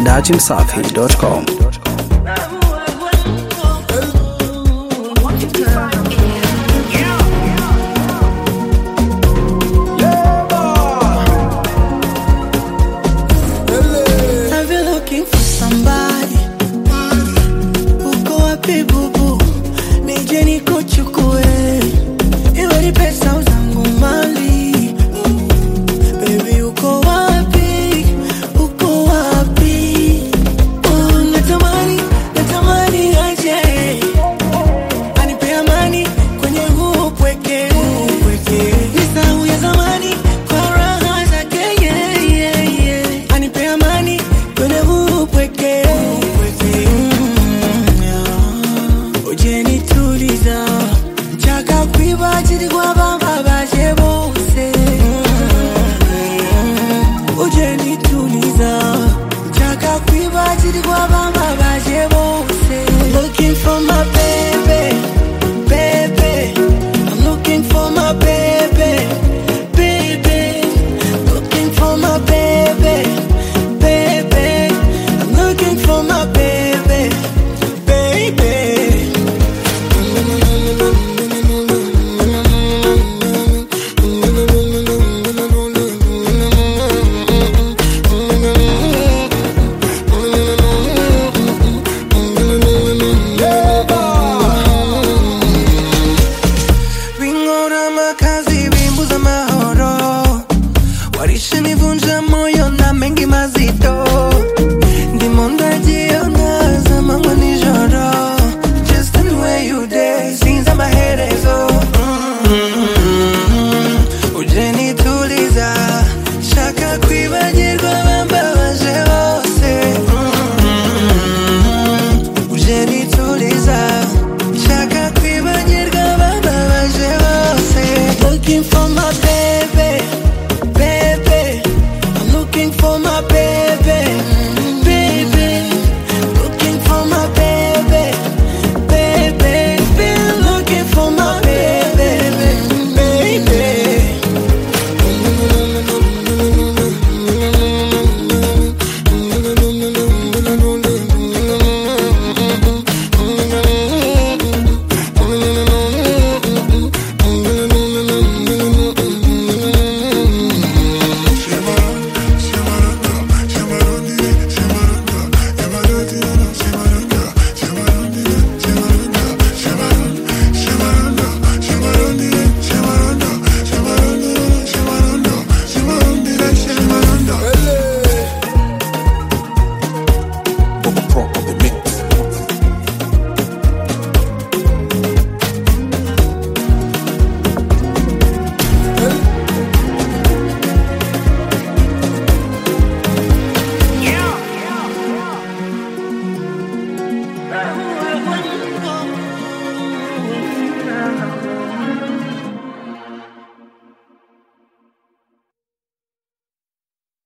dachimsafi.com. Looking for my baby, baby. I'm looking for my baby, baby. Looking for my baby, baby. I'm looking for my baby, baby. Warishanivunja moyo na mengi mazito, ndimo ndajiona zama mwa nijoro. Just the way you dance sinza maherezo. Ujenituliza, shaka kwibagirwa bambabaje bose. Ujenituliza, shaka kwibagirwa bambabaje bose. Looking for my baby, baby. I'm looking for my baby.